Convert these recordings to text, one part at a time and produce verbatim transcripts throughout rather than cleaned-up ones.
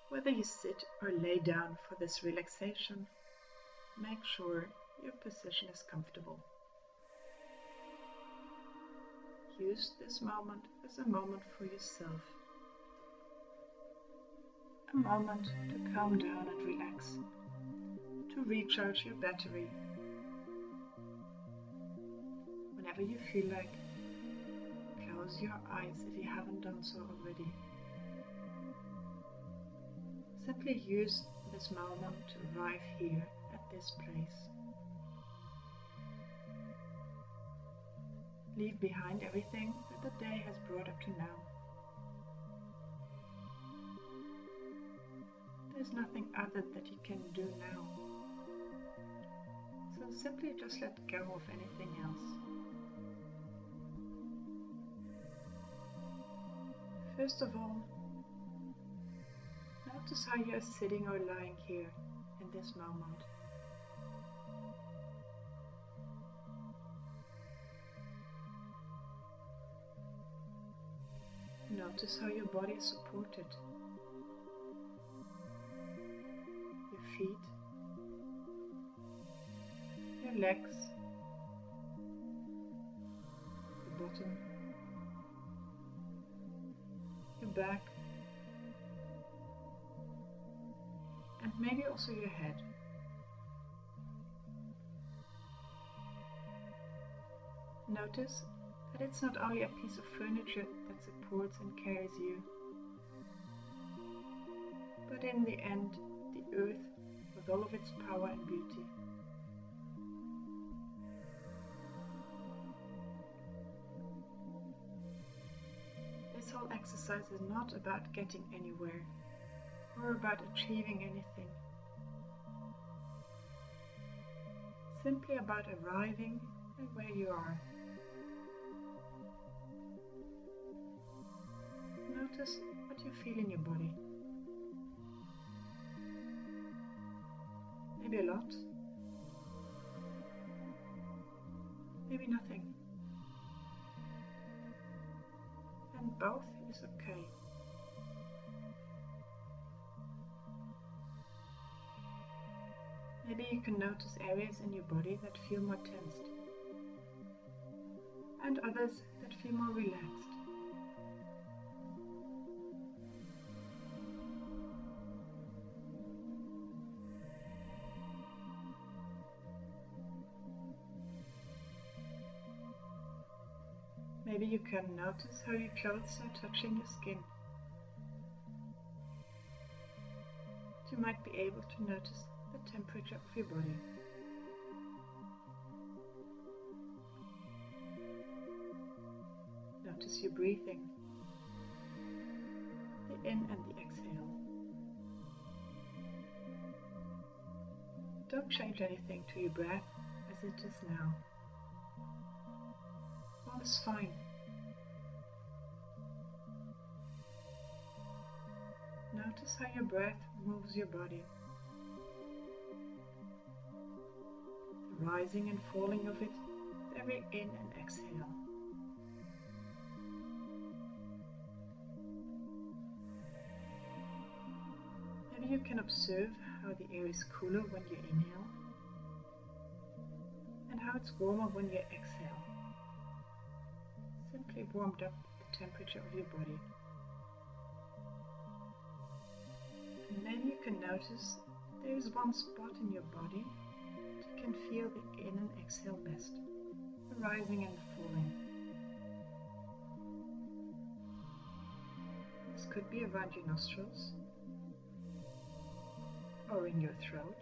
Whether you sit or lay down for this relaxation, make sure your position is comfortable. Use this moment as a moment for yourself. A moment to calm down and relax, to recharge your battery. Whenever you feel like, close your eyes if you haven't done so already. Simply use this moment to arrive here at this place. Leave behind everything that the day has brought up to now. There's nothing other that you can do now. So simply just let go of anything else. First of all, notice how you are sitting or lying here in this moment. Notice how your body is supported. Your feet, your legs, your bottom, your back, and maybe also your head. Notice that it's not only a piece of furniture that supports and carries you, but in the end, the earth with all of its power and beauty. This whole exercise is not about getting anywhere or about achieving anything. Simply about arriving at where you are. Notice what you feel in your body. Maybe a lot. Maybe nothing. And both is okay. Maybe you can notice areas in your body that feel more tensed and others that feel more relaxed. Maybe you can notice how your clothes are touching your skin. You might be able to notice the temperature of your body. Notice your breathing, the in and the exhale. Don't change anything to your breath as it is now. All is fine. Notice how your breath moves your body. The rising and falling of it with every in and exhale. Maybe you can observe how the air is cooler when you inhale and how it's warmer when you exhale. Simply warmed up the temperature of your body. And then you can notice there is one spot in your body that you can feel the in and exhale best, the rising and the falling. This could be around your nostrils, or in your throat,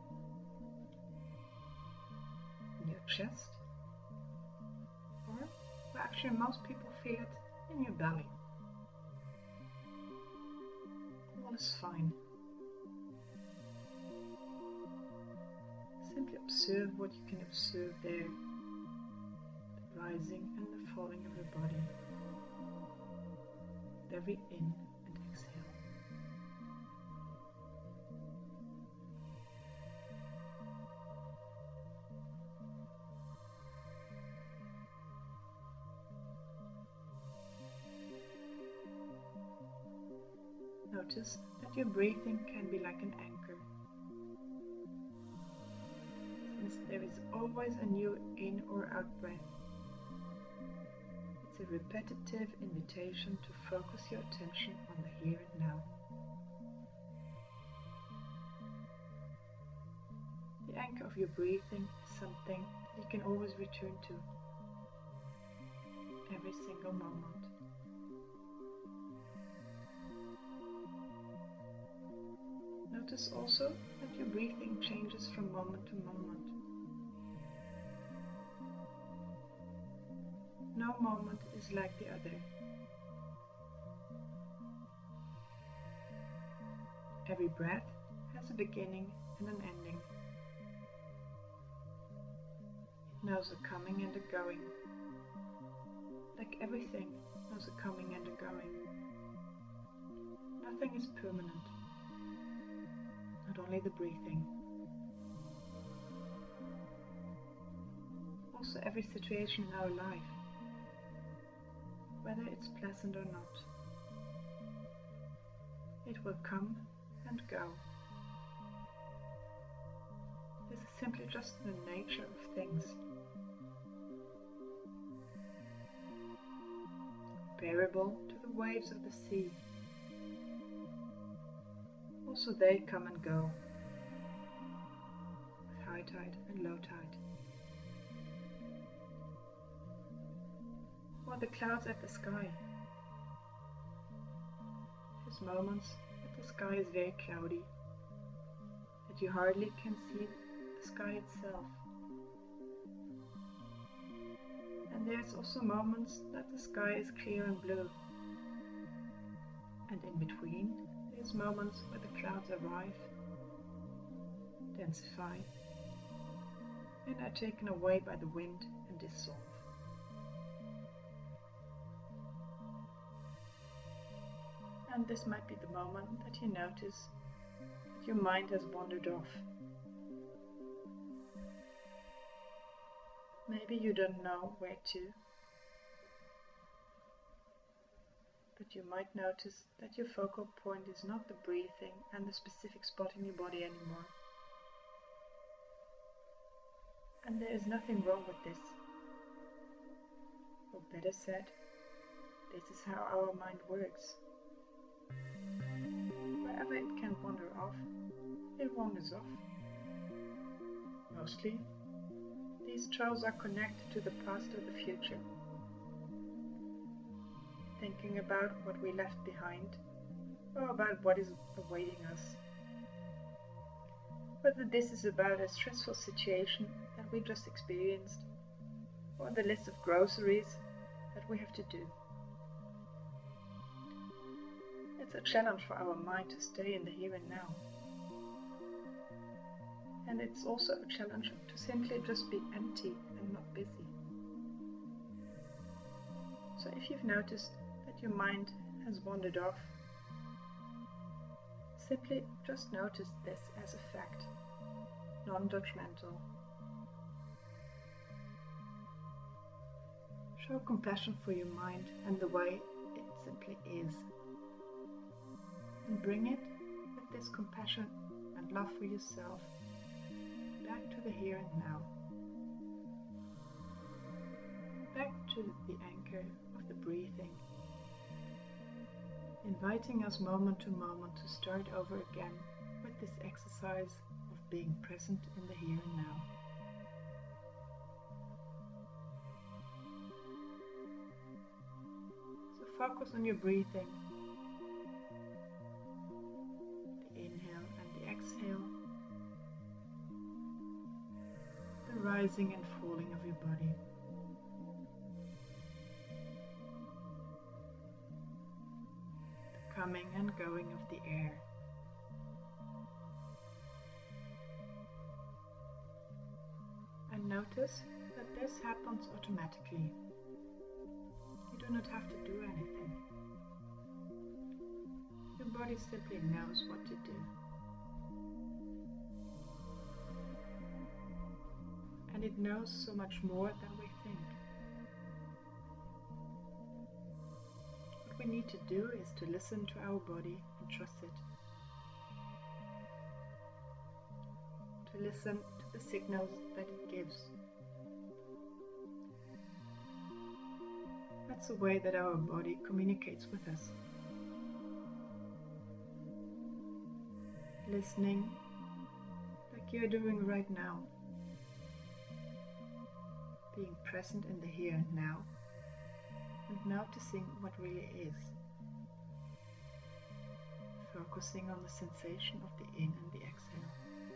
in your chest, or well, actually most people feel it in your belly. All is fine. Simply observe what you can observe there, the rising and the falling of your body, with every in and exhale. notice that your breathing can be like an anchor. Since there is always a new in or out breath, it's a repetitive invitation to focus your attention on the here and now. The anchor of your breathing is something that you can always return to, every single moment. Notice also that your breathing changes from moment to moment. No moment is like the other. Every breath has a beginning and an ending. It knows a coming and a going. Like everything knows a coming and a going. Nothing is permanent. Not only the breathing. Also every situation in our life, whether it's pleasant or not. It will come and go. This is simply just the nature of things. Comparable to the waves of the sea. Also they come and go, with high tide and low tide. Or the clouds at the sky. There's moments that the sky is very cloudy, that you hardly can see the sky itself. And there's also moments that the sky is clear and blue. And in between, there's moments where the clouds arrive, densify, and are taken away by the wind and dissolve. And this might be the moment that you notice that your mind has wandered off. Maybe you don't know where to, but you might notice that your focal point is not the breathing and the specific spot in your body anymore. And there is nothing wrong with this. Or better said, this is how our mind works. Wherever it can wander off, it wanders off. Mostly, these trails are connected to the past or the future. Thinking about what we left behind, or about what is awaiting us. Whether this is about a stressful situation that we just experienced, or the list of groceries that we have to do. It's a challenge for our mind to stay in the here and now. And it's also a challenge to simply just be empty and not busy. So if you've noticed that your mind has wandered off, simply just notice this as a fact, non-judgmental. Show compassion for your mind and the way it simply is. And bring it with this compassion and love for yourself back to the here and now. Back to the anchor of the breathing, inviting us moment to moment to start over again with this exercise of being present in the here and now. So focus on your breathing, the inhale and the exhale, the rising and falling of your body. Coming and going of the air. And notice that this happens automatically. You do not have to do anything. Your body simply knows what to do. And it knows so much more than we think. What we need to do is to listen to our body and trust it. To listen to the signals that it gives. That's the way that our body communicates with us. Listening like you're doing right now. Being present in the here and now, and noticing what really is. Focusing on the sensation of the in and the exhale.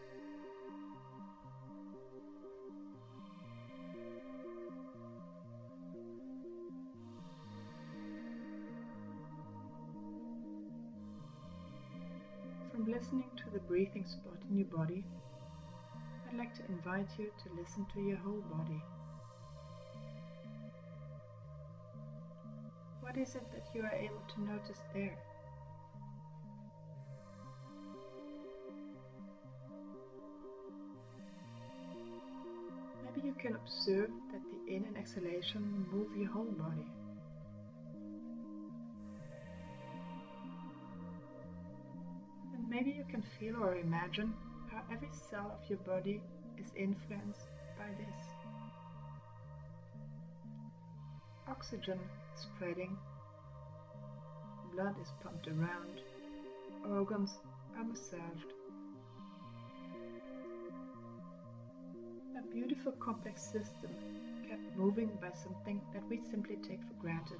From listening to the breathing spot in your body, I'd like to invite you to listen to your whole body. What is it that you are able to notice there? Maybe you can observe that the in and exhalation move your whole body. And maybe you can feel or imagine how every cell of your body is influenced by this. Oxygen is spreading, blood is pumped around, organs are massaged. A beautiful complex system kept moving by something that we simply take for granted.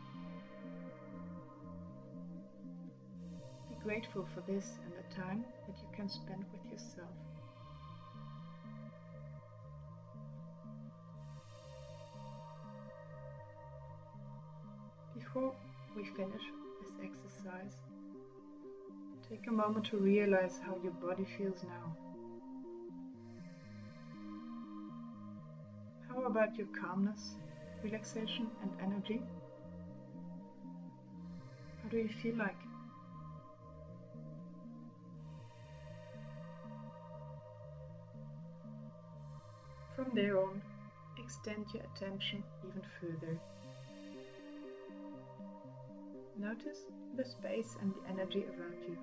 Be grateful for this and the time that you can spend with yourself. Before we finish this exercise, take a moment to realize how your body feels now. How about your calmness, relaxation and energy? How do you feel like? From there on, extend your attention even further. Notice the space and the energy around you.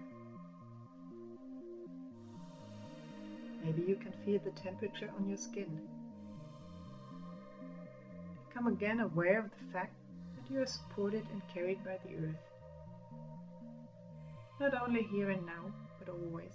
Maybe you can feel the temperature on your skin. Become again aware of the fact that you are supported and carried by the earth. Not only here and now, but always.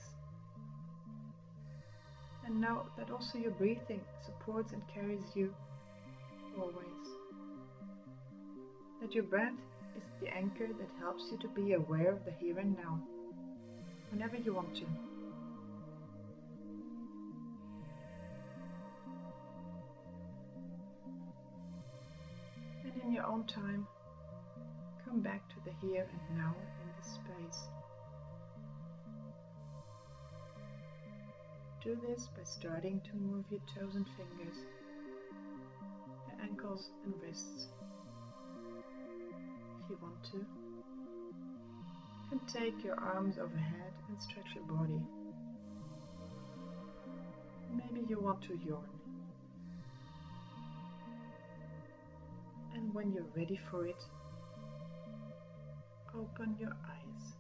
And know that also your breathing supports and carries you always. That your breath is the anchor that helps you to be aware of the here and now, whenever you want to. And in your own time, come back to the here and now in this space. Do this by starting to move your toes and fingers, your ankles and wrists. If you want to, you can take your arms overhead and stretch your body. Maybe you want to yawn. And when you're ready for it, open your eyes.